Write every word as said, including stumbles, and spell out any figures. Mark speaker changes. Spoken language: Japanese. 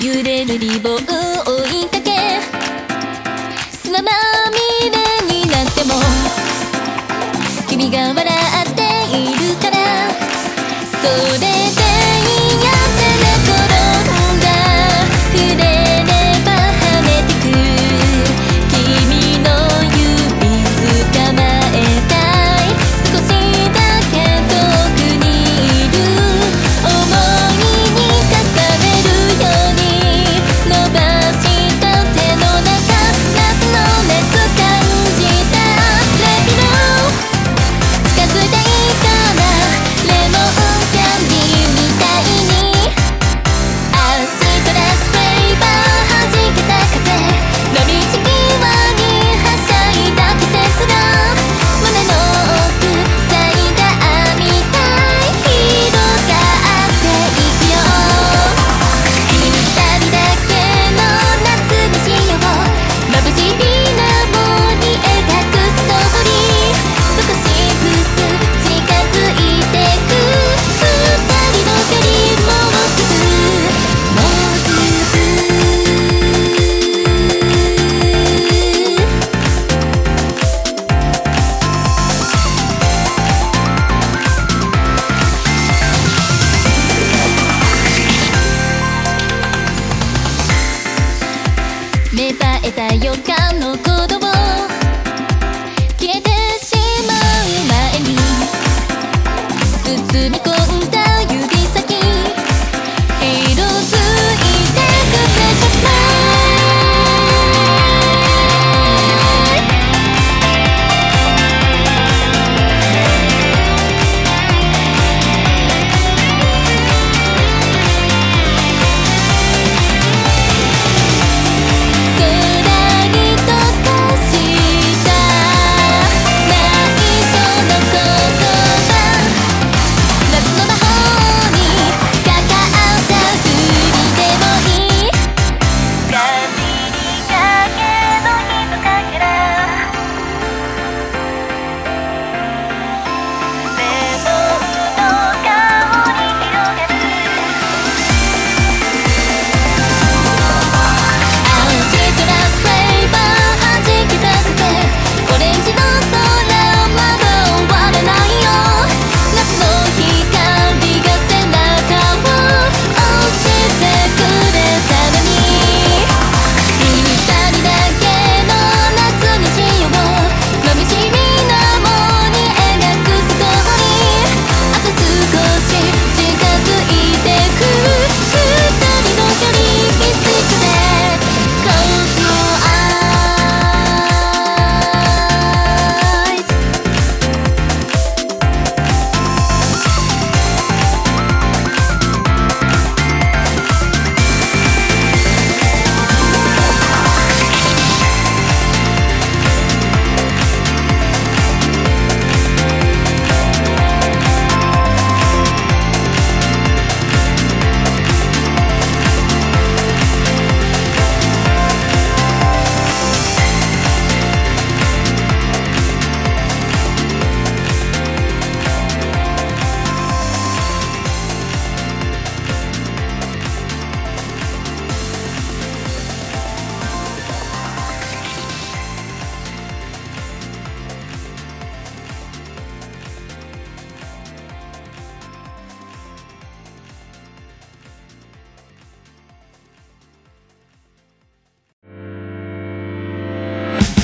Speaker 1: 揺れるリボンを追いかけ砂まみれになっても君が笑っているからそれでいいやって寝転んだ触れれば跳ねてく君の指捕まえたい少しだけ遠くにいる想いに重ねるように伸ばした手の中夏の熱感じた Let me know 近づいていいかなレモンキャンディーみたいにアシトラスフレーバー弾けた風波地際にはしゃいだ季節が胸の奥咲いたみたい広がっていくよ君に二人だけの夏にしよう眩しい水面に描くストーリー少しずつ近づいてく二人の距離もうすぐもうすぐ芽生えた予感の鼓動